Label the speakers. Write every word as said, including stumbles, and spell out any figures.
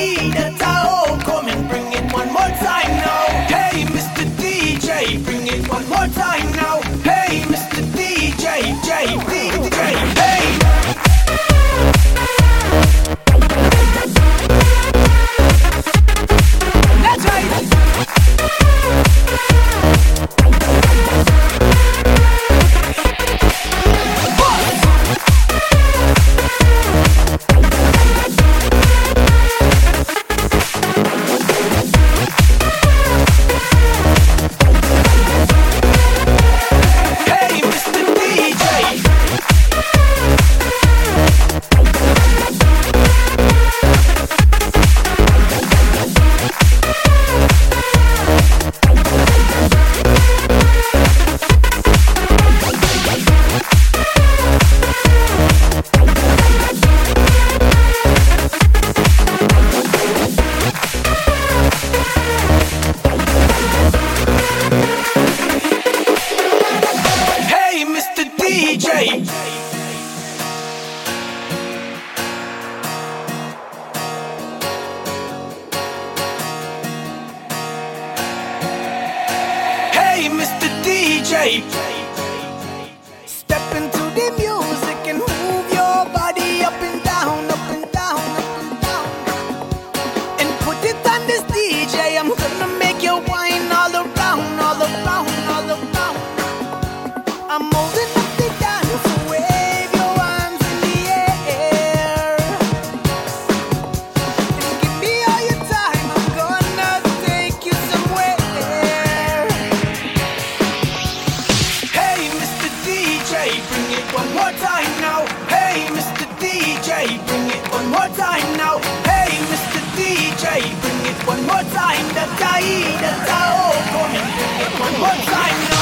Speaker 1: die, that's how. Come and bring it one more time now. Hey, Mister D J, bring it one more time now. Hey, Mister D J, J, D J, hey. That's right. D J. Hey, Mister D J. Step into the music and move your body up and down, up and down, up and down. And put it on this D J. I'm gonna make you whine all around, all around, all around. I'm holding up the dance, so wave your arms in the air. And give me all your time, I'm gonna take you somewhere. Hey, Mister D J, bring it one more time now. Hey, Mister D J, bring it one more time now. Hey, Mister D J, bring it one more time. That's how, that's how. Come and bring it one more time now.